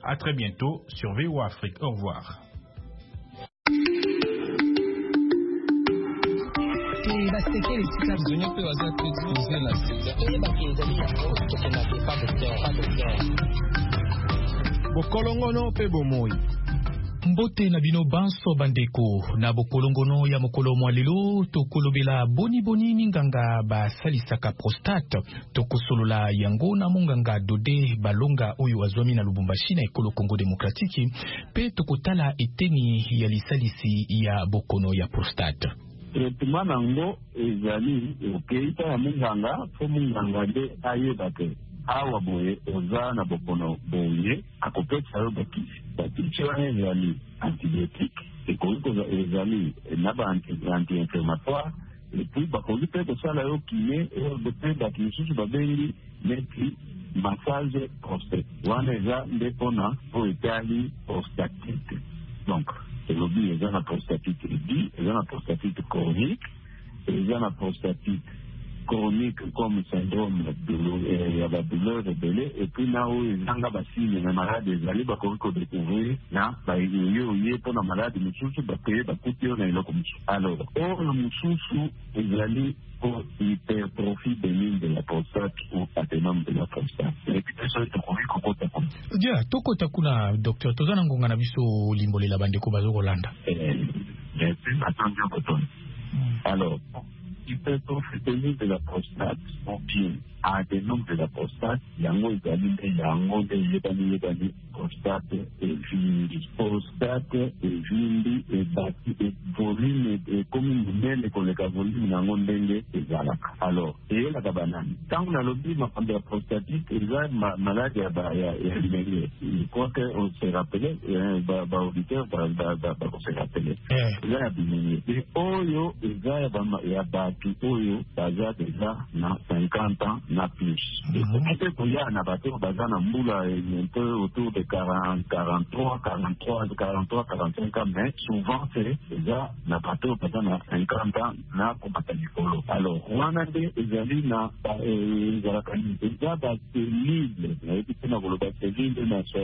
À très bientôt sur VOA Afrique. Au revoir. Bokolongono pe bomoi. Mbote na bino banso bandeko na bokolongono ya mokolo mwalelo tokolobela boni minganga basalisaka prostate tokosolola yango na munganga Dode Balonga oyo azwami na Lubumbashi na ekolo Kongo Demokratiki pe tokotala eteni ya lisalisi ya bokono ya prostate. Traitement nango ezali okeita ya munganga fo munganga de ayebate awa boye oza na bokono boye akopesa yo bakisi wana ezali antibiotique ekoki ezali na anti-inflammatoire epuis bakoki mpe kosala yo kine mpe bato mosusu babengi neti massage prostate wana eza nde mpona po etali prostatite. Donc elobi eza na prostatite aigu, eza na prostatite chronique, eza na prostatite chronique comme syndrome ya badouleur rebelle et puis na oyo ezanga basigne na malade ezali bakoki kodécouvrir na bayoyo ye mpona malade mosusu bakeye bakuti yo na eloko mosusu. Alors oyo mosusu ezali pour hypertrophie bénigne de la prostate ou adénome de la prostate. Réputation etokoki kokota kuna. Dia tokota kuna docteur tozana ngonga na biso limbolela bandeko bazokolanda. Merci attention koton. Alors hypertrophie bénigne de la prostate ou bien adénome de la prostate yango ezali nde yango nde yebani prostate evindi ebati volume ekomi monene koleka volume nango ndenge ezalaka. Alors eyelaka banani ntango nalobi makambo ya prostatite eza maladi ya limenge. Je crois que on se rappele baauditeur bakose rappele eza ya bimenye e oyo eza ya bato oyo baza deja na 50 ans na plus. Ekoki koya na bato baza na mbula un peu autour de 43, 45 ans, mais souvent c'est déjà na bato baza na 50 ans na komata likolo. Alors wana nde ezali na ezalaka eza baselile nayebi mpe na koloba selile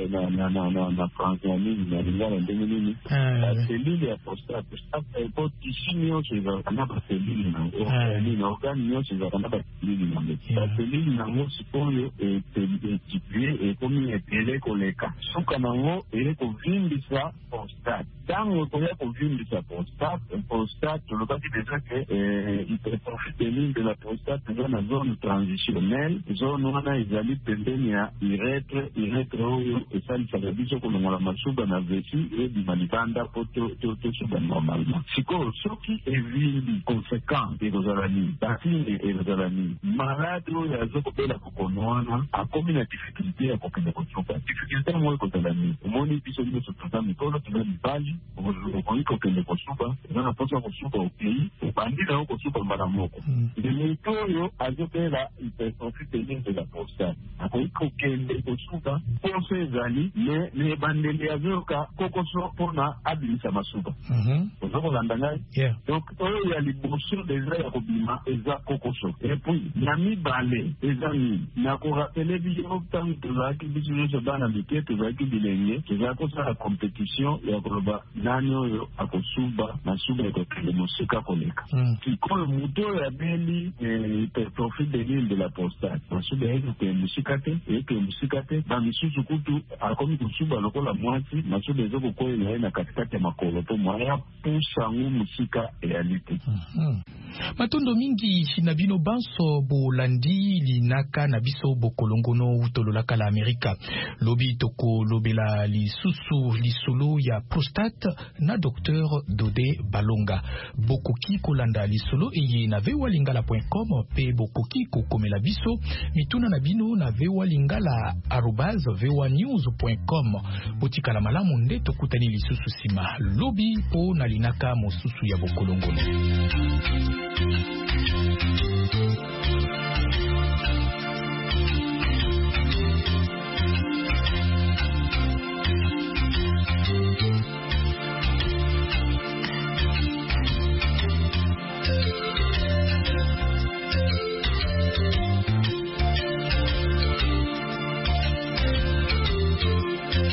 na france ya nini na lingala ndenge nini baselile ya prostate po tisi nyonso ezalaka na baselile na organe nyonso ezalaka na baselile nango. Baselile nango sikoyo etipue ekomi etele koleka suka nango eye kovimbisa prostate. Ntango ekoya kovimbisa prostate tolobaki deja ke hypertrophie bénigne de la prostate eza na zone transitionnelle. Zone wana ezali pembeni ya uretre oyo esalisaka biso kolongola masuba na vesi ebima libanda po tosuba normalement. Sikoyo soki evimbi conséquent ekozala nini basine ekozala nini malade oyo azokobela kokono wana akomi na difficulté ya kokende kosuba. Difficulté yango ekozala nini omoni biso nyonso toza mikolo toza mibali okoki kokende kosuba eza na mposa kosuba okei obandi na yo kosuba mbala moko. Nde moto oyo azobela hypertrophie bénigne de la prostate akoki kokende kosuba poso ezali me ebandeli azoyoka kokoso mpona abimisa masuba. ozokolanda ngai. Donc oyo ya liboso deja ya kobima eza kokoso epuis na mibale eza nini na korapele biso ntango tozalaki biso nyonso bana mike tozalaki bilenge tozalaki kosala compétition ya koloba nani oyo akosuba masuba ekokende mosika koleka. Sikoyo moto oyo abeli hypertrophie bénigne de la prostate masuba ekokende mosika te bamisusu kutu akomi kosuba lokola mwasi masuba ezokokoyela ye na katikati ya makolo mpo mwaya pusango mosika eyali te. Matondo mingi na bino banso bolandi linaka na biso bokolongono utololaka la Amerika lobi toko lobela lisusu lisolo ya prostate na docteur Dode Balonga. Bokoki kolanda lisolo eye na vewalingala.com pe bokoki kokomela biso mituna na bino na vewalingala@vewanews.com. Botikala malamu nde tokutani lisusu sima lobi po na linaka mosusu ya bokolongono.